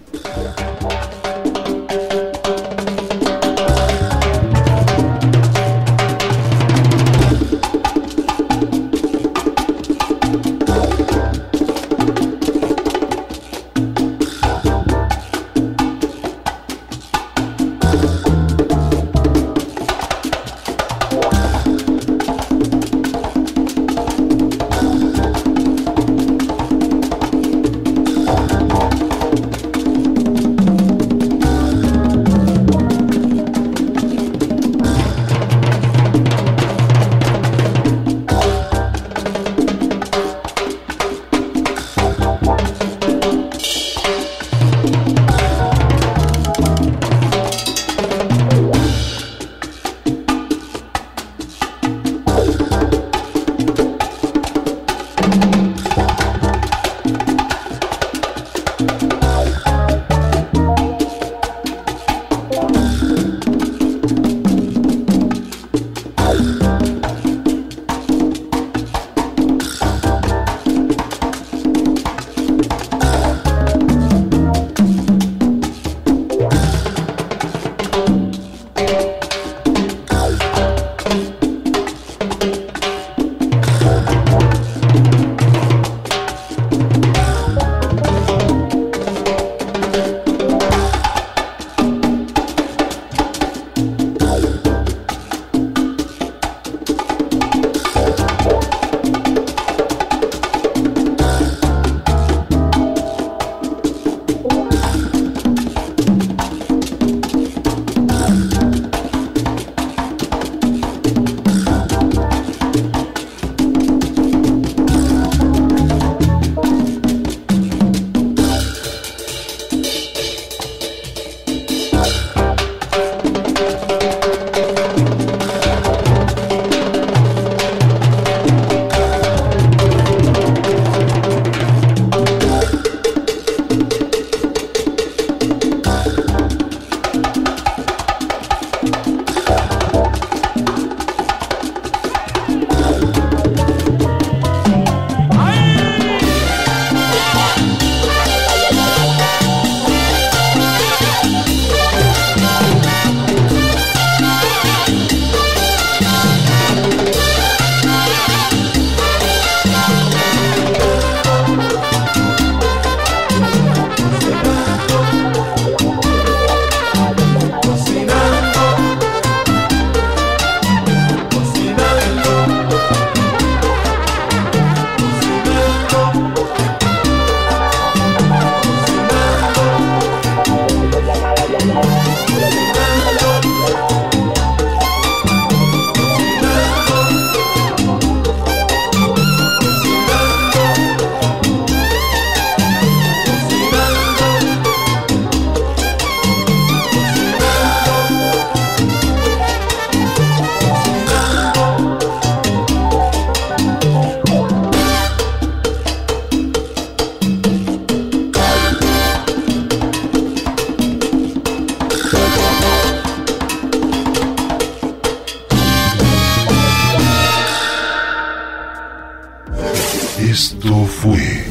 Esto fue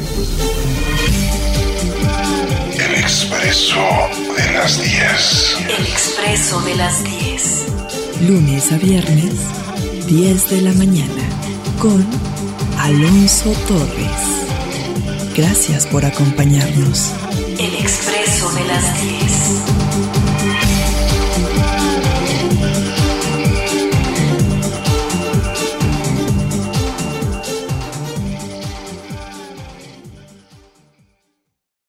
El Expreso de las 10. El Expreso de las 10. Lunes a viernes, 10 de la mañana, con Alonso Torres. Gracias por acompañarnos. El Expreso de las 10.